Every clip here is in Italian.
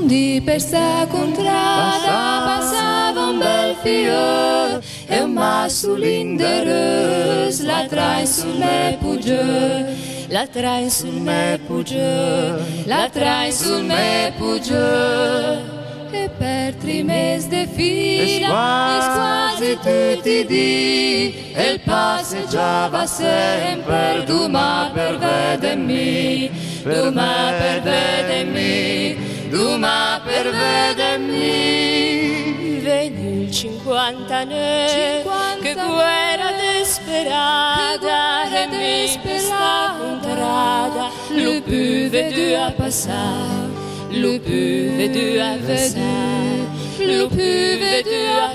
Di per sta contrada passava un bel fior e un massulin de rus la trae sul me puggiò, la trae sul me puggiò, la trae sul me puggiò. E per 3 mesi de fila e quasi tutti di e il passeggiava sempre Duma per vedermi, Duma per vedermi, Duma per vedermi. Venne il 59 che guerra desperata e mi sta contrada lo più vedu a passare, lo più vedu a passare, lo più vedu a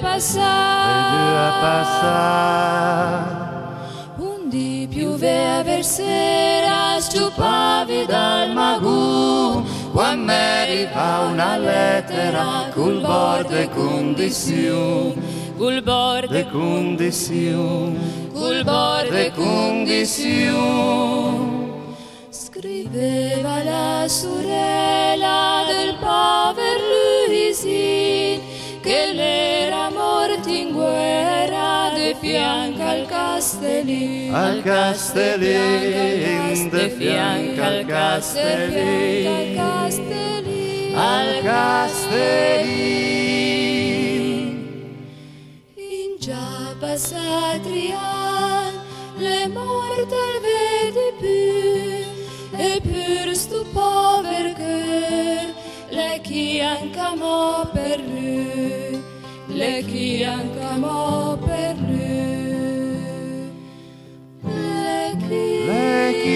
passare. Un di piuve a versera sciupavi dal magù quando arriva una lettera col borde condizione, col borde condizione, col borde condizione. Scriveva la sorella del povero Luisin che l'era morta in guerra de fianco al Castellin, al Castellin, de fianco al Castellin, al Castellin. In già passati anni le morte al vede più e per sto povero cœur le chi ancamo per lui, le chi ancamo per lui, le chi